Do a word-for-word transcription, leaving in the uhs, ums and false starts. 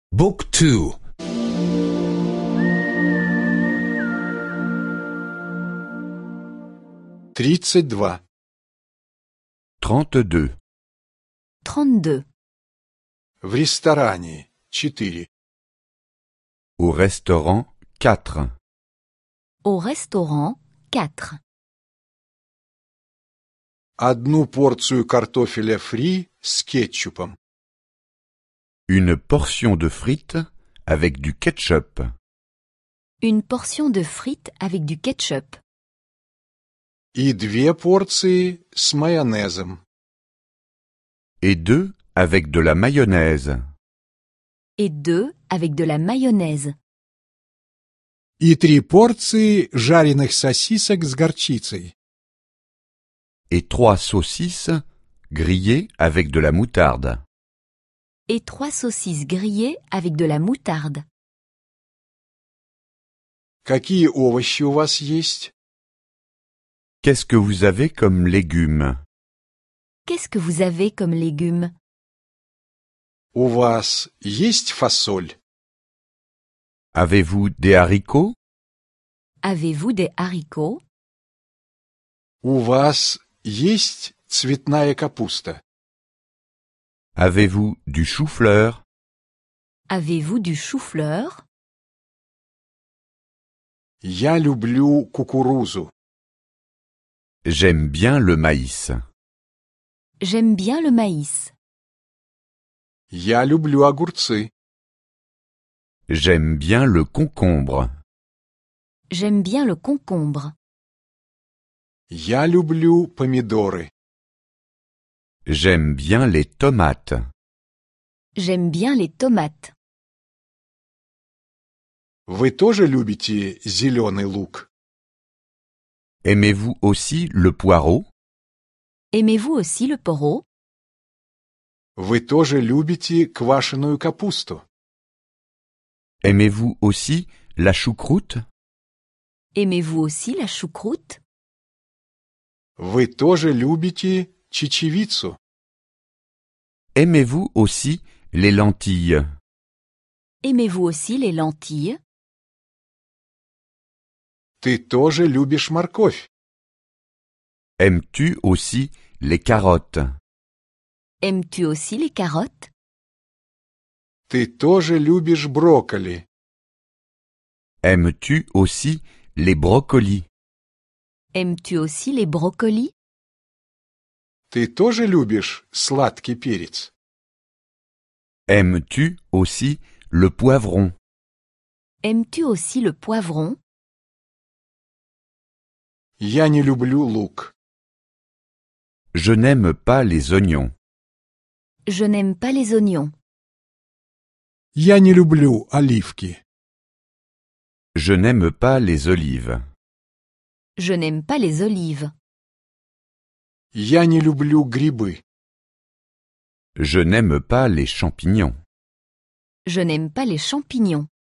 بوك تو тридцать два. trente-deux. trente-deux. В ресторане четыре. Au restaurant, quatre. Au restaurant, quatre. Одну порцию картофеля фри с кетчупом. Une portion de frites avec du ketchup. Une portion de frites avec du ketchup. И две порции с майонезом. Et deux avec de la mayonnaise. Et deux avec de la mayonnaise. И три порции жареных сосисок с горчицей. Et trois saucisses grillées avec de la moutarde. Et trois saucisses grillées avec de la moutarde. Какие овощи у вас есть? Qu'est-ce que vous avez comme légumes? Qu'est-ce que vous avez comme légumes? У вас есть фасоль? Avez-vous des haricots? Avez-vous des haricots? У вас есть цветная капуста? Avez-vous du chou-fleur? Avez-vous du chou-fleur? Я люблю кукурузу. J'aime bien le maïs. J'aime bien le maïs. Я люблю огурцы. J'aime bien le concombre. J'aime bien le concombre. Я люблю помидоры. J'aime bien les tomates. J'aime bien les tomates. Вы тоже любите зеленый лук? Aimez-vous aussi le poireau? Aimez-vous aussi le poireau? Вы тоже любите квашеную капусту? Aimez-vous aussi la choucroute? Aimez-vous aussi la choucroute? Вы тоже любите чечевицу? Aimez-vous aussi les lentilles? Aimez-vous aussi les lentilles? Ты тоже любишь морковь? Aimes-tu aussi les carottes? Aimes-tu aussi les carottes? Ты тоже любишь брокколи? Aimes-tu aussi les brocolis? Aimes-tu aussi les brocolis? Ты тоже любишь сладкий перец? Aimes-tu aussi le poivron? Aimes-tu aussi le poivron? Я не люблю лук. Je n'aime pas les oignons. Je n'aime pas les oignons. Я не люблю оливки. Je n'aime pas les olives. Je n'aime pas les olives. Я не люблю грибы. Je n'aime pas les champignons. Je n'aime pas les champignons.